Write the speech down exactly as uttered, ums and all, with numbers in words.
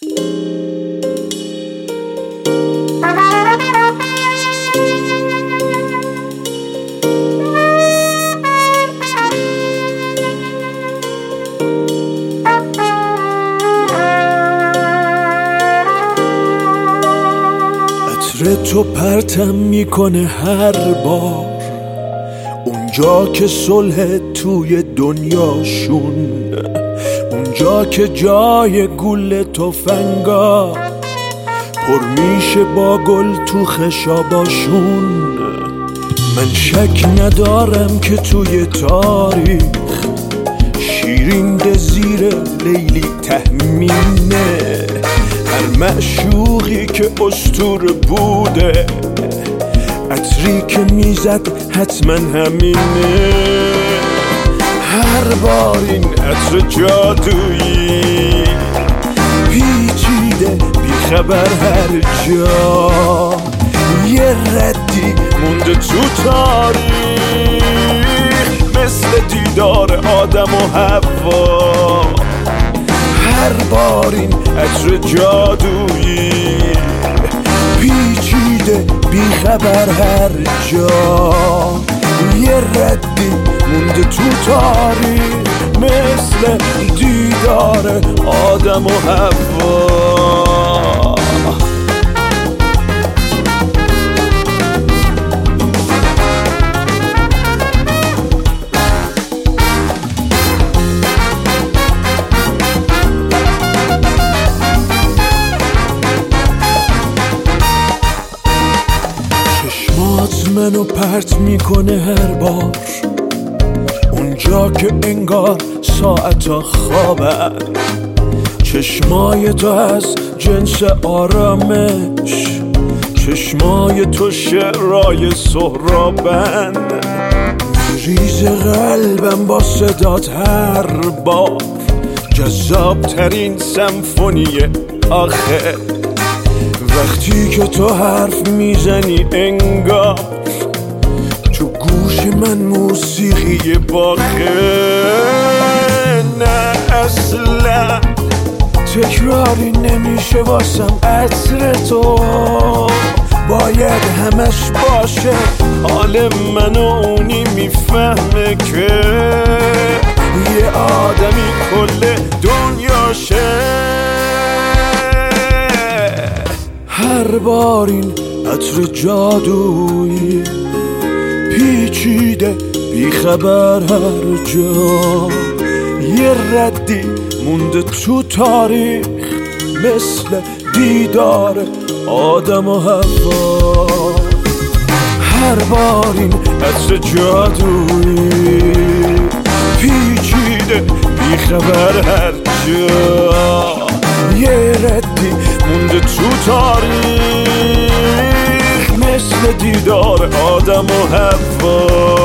عطر تو پرتم میکنه هر بار اونجا که صلح توی دنیاشون، اونجا که جای گل تفنگا پر میشه با گل تو خشاباشون. من شک ندارم که توی تاریخ شیرین ده زیر لیلی تهمینه، هر معشوقی که اسطوره بوده عطری که میزد حتما همینه. هر بار این عطر جادویی پیچیده بیخبر هر جا، یه ردی مونده تو تاریخ مثل دیدار آدم و حوا. هر بار این عطر جادویی پیچیده بیخبر هر جا، یه ردی مونده تو تاریخ مثل دیدار آدم و حوا. منو پرت میکنه هر بار اونجا که انگار ساعتا خوابن، چشمای تو از جنس آرامش، چشمای تو شعرای سهرابن. ریز قلبم با صدات هر بار جذاب ترین سمفونی آخر، وقتی که تو حرف میزنی انگار تو گوش من موسیقی باخه. نه اصلا تکراری نمیشه واسم عطر تو، باید همش باشه حال من و اونی میفهمه که یه آدمی کل دنیاشه. هر بار این عطر جادویی پیچیده بیخبر هر جا، یه ردی مونده تو تاریخ مثل دیدار آدم و حوا. هر بار این عطر جادویی پیچیده بیخبر هر جا، یه ردی مونده تو تاریخ مثل دیدار آدم و حوا.